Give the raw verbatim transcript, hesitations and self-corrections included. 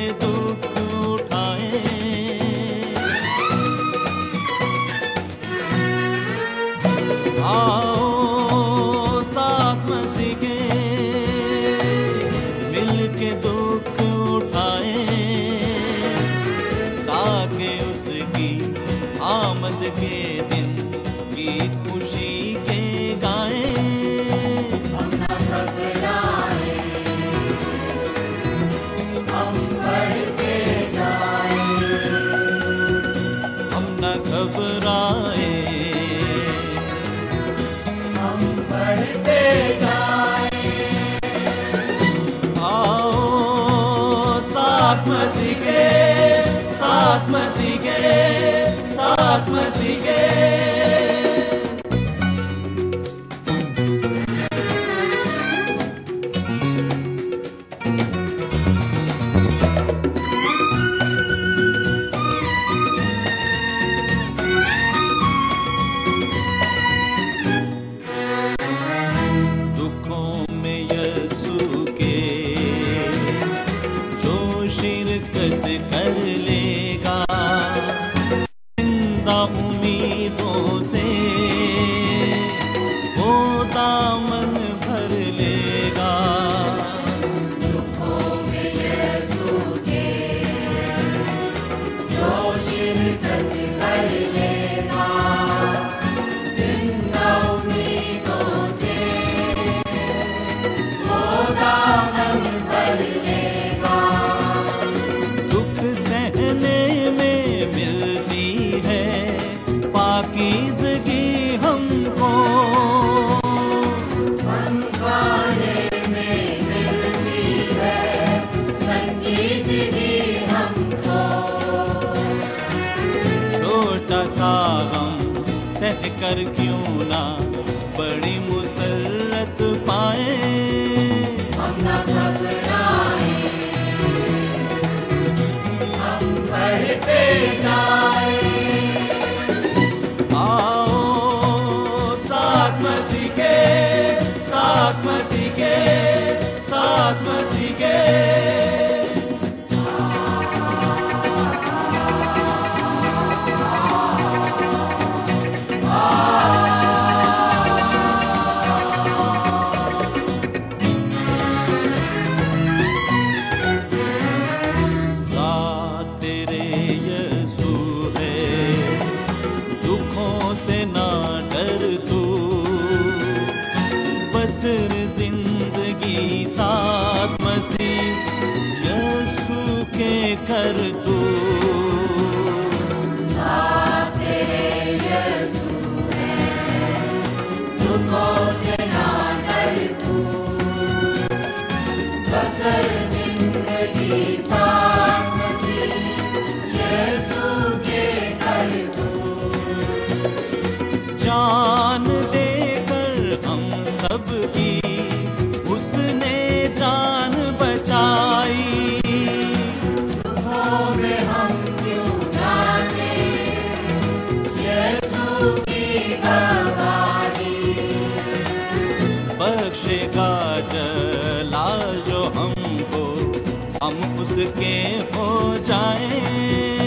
के दुख उठाए। आओ साथ मसीह के मिल के दुख उठाए, ताकि उसकी आमद के दिन गीत खुशी के गाए। हम न घबराए, हम बढ़ते जाए, हम न घबराए, हम बढ़ते जाए। आओ साथ मसीह के, साथ मसीह के, साथ मसीह के। दुखों में यीशु के जो शिरकत कर लेगा, जिंदा उम्मीदों से वो दामन भर लेगा। दुखों में यीशु के जो शिरकत कर लेगा, जिंदा उम्मीदों से वो दामन भर लेगा। दुख सहने में मिलती है पाकीज़गी हमको, हम खाने में मिलती है संजीदगी हमको। छोटा सा गम सह कर क्यों ना बड़ी मुसर्रत पाए। हम न घबराए, हम बढ़ते जाए। आओ साथ मसीह के, साथ मसीह के, साथ मसीह के। साथ तेरे यीशु है, दुखों से ना डर तू, बसर जिंदगी साथ मसीह यीशु के कर तू। साथ तेरे यीशु है, दुखों से ना डर तू, बसर जिंदगी साथ मसीह यीशु के कर तू। जान देकर हम सब की उसने जान बचाई। दुखों में हम क्यों जाने यीशु की गवाही। बख्शेगा जलाल जो हमको, हम उसके हो जाएं।